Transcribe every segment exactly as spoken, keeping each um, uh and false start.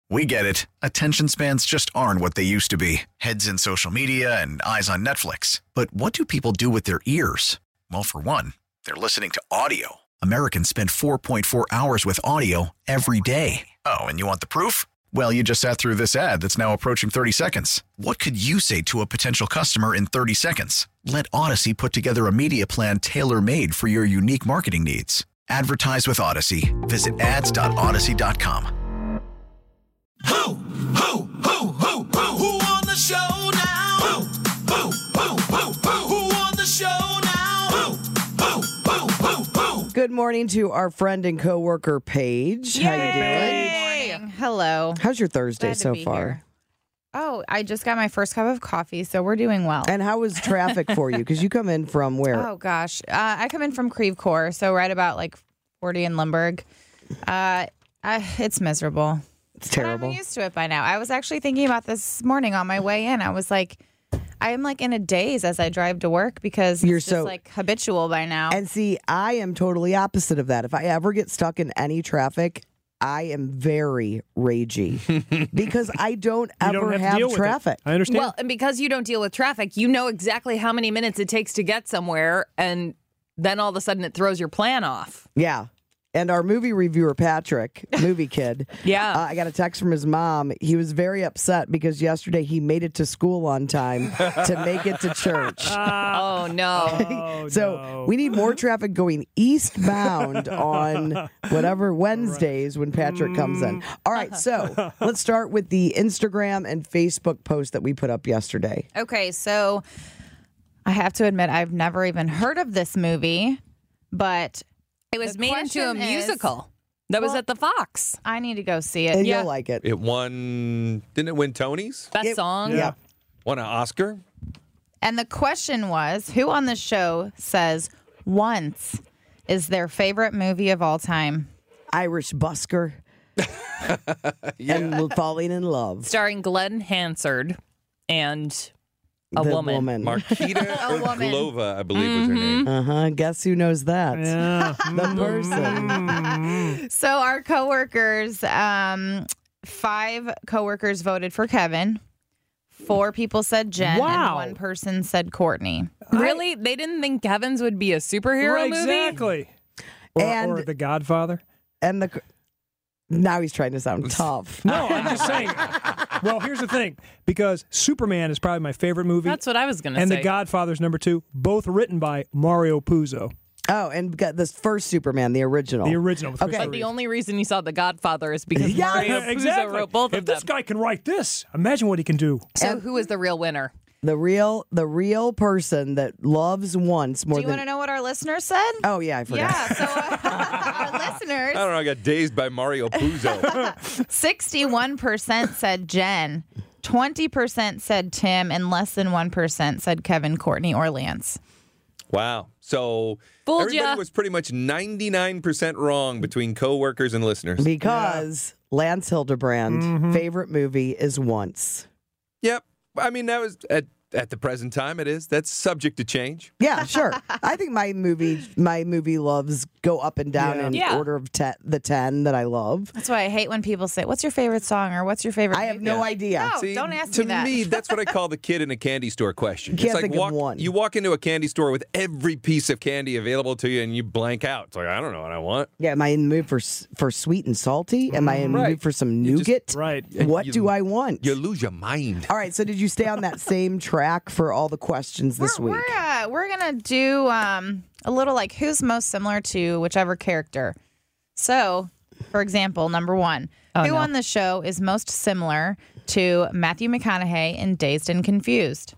We get it. Attention spans just aren't what they used to be. Heads in social media and eyes on Netflix. But what do people do with their ears? Well, for one, they're listening to audio. Americans spend four point four hours with audio every day. Oh, and you want the proof? Well, you just sat through this ad that's now approaching thirty seconds. What could you say to a potential customer in thirty seconds? Let Odyssey put together a media plan tailor-made for your unique marketing needs. Advertise with Odyssey. Visit ads dot odyssey dot com. Who, who, who, who, who, who on the show now? Who, who, who, who, who, who on the show now? Who, who, who, who, who? Good morning to our friend and coworker Paige. How you doing? Good morning. Hello. How's your Thursday Glad to so be far? here. Oh, I just got my first cup of coffee, so we're doing well. And how was traffic for you? Because you come in from where? Oh gosh, uh, I come in from Creve Coeur, so right about like forty in Limburg. Uh, I, it's miserable. It's terrible. But I'm used to it by now. I was actually thinking about this morning on my way in. I was like, I'm like in a daze as I drive to work because You're it's so- just like habitual by now. And see, I am totally opposite of that. If I ever get stuck in any traffic, I am very ragey because I don't You ever don't have, have, to deal with traffic. it. I understand. Well, and because you don't deal with traffic, you know exactly how many minutes it takes to get somewhere, and then all of a sudden it throws your plan off. Yeah. And our movie reviewer, Patrick, movie kid, Yeah. uh, I got a text from his mom. He was very upset because yesterday he made it to school on time to make it to church. oh, no. Oh, So no. we need more traffic going eastbound on whatever Wednesdays when Patrick comes in. All right, so let's start with the Instagram and Facebook post that we put up yesterday. Okay, so I have to admit I've never even heard of this movie, but It was The made into a question is- musical that was Well- at the Fox. I need to go see And it. Yeah. you'll like it. It won, didn't it win Tonys? That It- song. Yeah. Won an Oscar? And the question was, who on the show says Once is their favorite movie of all time? Irish busker and falling in love. Starring Glenn Hansard and a the woman. Marquita A woman. Urglova, I believe was her name. Uh-huh. Guess who knows that? Yeah. The person. So our coworkers, um, five coworkers voted for Kevin. Four people said Jen, Wow. and one person said Courtney. Really? They didn't think Kevin's would be a superhero Right, movie? exactly. Or, And- or The Godfather. And the now he's trying to sound tough. No, I'm just saying. Well, here's the thing. Because Superman is probably my favorite movie. That's what I was going to and say. The Godfather's number two, both written by Mario Puzo, Oh, and got this first Superman, the original. the original. with Okay. Christopher But the Reeve. only reason you saw The Godfather is because Yeah, Mario Puzo exactly. wrote both if of them. this guy can write this, imagine what he can do. So who is the real winner? The real, the real person that loves Once more Do you than. want to know what our listeners said? Oh yeah, I forgot. Yeah, so uh, our listeners, I don't know, I got dazed by Mario Puzo. sixty-one percent said Jen, twenty percent said Tim, and less than one percent said Kevin, Courtney, or Lance. Wow. So Fooled everybody ya. was pretty much ninety-nine percent wrong between coworkers and listeners. Because Lance Hildebrand Mm-hmm. favorite movie is Once. Yep. I mean, that was at, at the present time it is. That's subject to change. Yeah, sure. I think my movie, my movie loves go up and down Yeah. in Yeah. order of te- the ten that I love. That's why I hate when people say, "What's your favorite song?" or "What's your favorite?" I have movie?" no idea. No, See, don't ask to me that. that's what I call the kid in a candy store question. Can't it's like think of walk, one. You walk into a candy store with every piece of candy available to you, and you blank out. It's like, I don't know what I want. Yeah, am I in the mood for s- for sweet and salty? Am I in the Right. mood for some You just- nougat? Right. What You- do I want? You lose your mind. All right, so did you stay on that same track for all the questions this we're, week? We're, uh, we're gonna do um, a little like who's most similar to whichever character. So, for example, number one, Oh, who no. on the show is most similar to Matthew McConaughey in Dazed and Confused?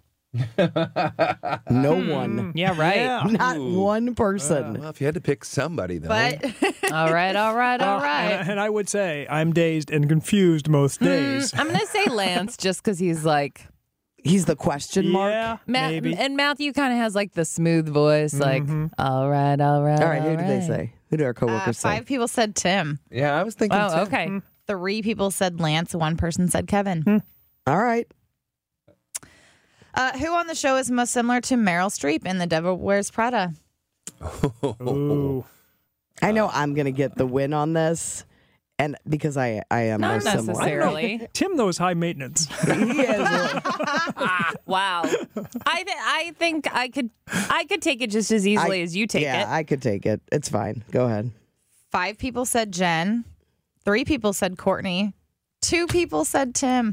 No one. Yeah, right. Yeah. Not Ooh. one person. Well, if you had to pick somebody, though. But All right, all right, all Well, right. And, and I would say I'm dazed and confused most days. I'm going to say Lance just because he's like, He's the question mark. Yeah, Ma- maybe. and Matthew kind of has like the smooth voice, like, all right, all right. All right, who all did they right. say? Who did our uh, coworkers say? five people said Tim. yeah, I was thinking. Oh, Tim. okay. Three people said Lance. One person said Kevin. All right. Uh, who on the show is most similar to Meryl Streep in The Devil Wears Prada? Ooh. I know I'm going to get the win on this. And because I, I am Not most similar. necessarily. Tim, though, is high maintenance. He is. Wow. I th- I think I could I could take it just as easily I- as you take yeah, it. I could take it. It's fine. Go ahead. Five people said Jen. Three people said Courtney. Two people said Tim.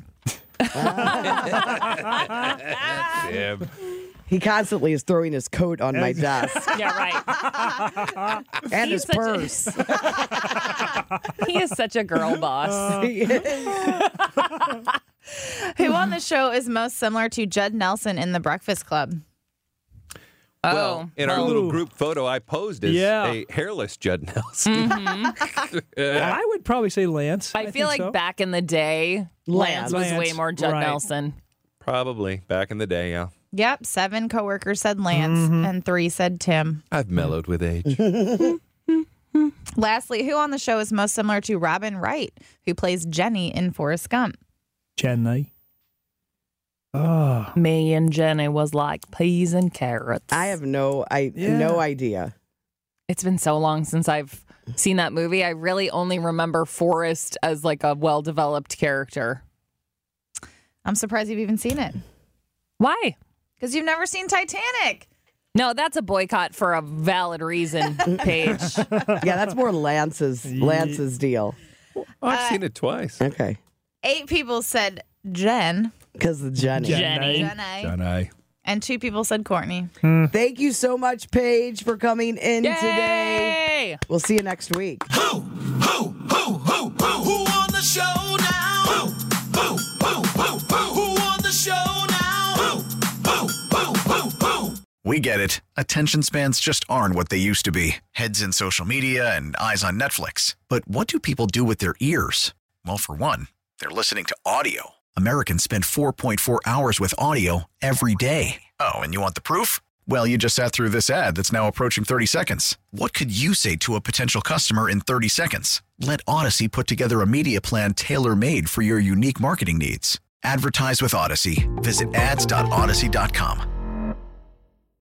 Damn. He constantly is throwing his coat on my desk Yeah, right. and He's his such a- purse. He is such a girl boss. He is. Who on the show is most similar to Judd Nelson in The Breakfast Club? Well, Oh. in our Well- little group photo, I posed as Yeah. a hairless Judd Nelson. I would probably say Lance. I, feel think like so. back in the day, Lance. Lance, was way Lance, more Judd right. Nelson. Probably back in the day, yeah. Yep, seven coworkers said Lance and three said Tim. I've mellowed with age. Lastly, who on the show is most similar to Robin Wright, who plays Jenny in Forrest Gump? Chennai. Oh, Me and Jenny was like peas and carrots. I have no, I Yeah. no idea. It's been so long since I've seen that movie. I really only remember Forrest as like a well-developed character. I'm surprised you've even seen it. Why? Because you've never seen Titanic. No, that's a boycott for a valid reason, Paige. Yeah, that's more Lance's Lance's deal. I've seen it twice. Okay, Eight people said Jen. because the Jenny. Jenny. Jenny. Don't I? And two people said Courtney. Thank you so much, Paige, for coming in today. Yay! We'll see you next week. Who, who, who, who, who, who on the show now? Who, who, who, who, who, who on the show now? Who, who, who, who, who? We get it. Attention spans just aren't what they used to be. Heads in social media and eyes on Netflix. But what do people do with their ears? Well, for one, they're listening to audio. Americans spend four point four hours with audio every day. Oh, and you want the proof? Well, you just sat through this ad that's now approaching thirty seconds. What could you say to a potential customer in thirty seconds? Let Odyssey put together a media plan tailor-made for your unique marketing needs. Advertise with Odyssey. Visit ads dot odyssey dot com.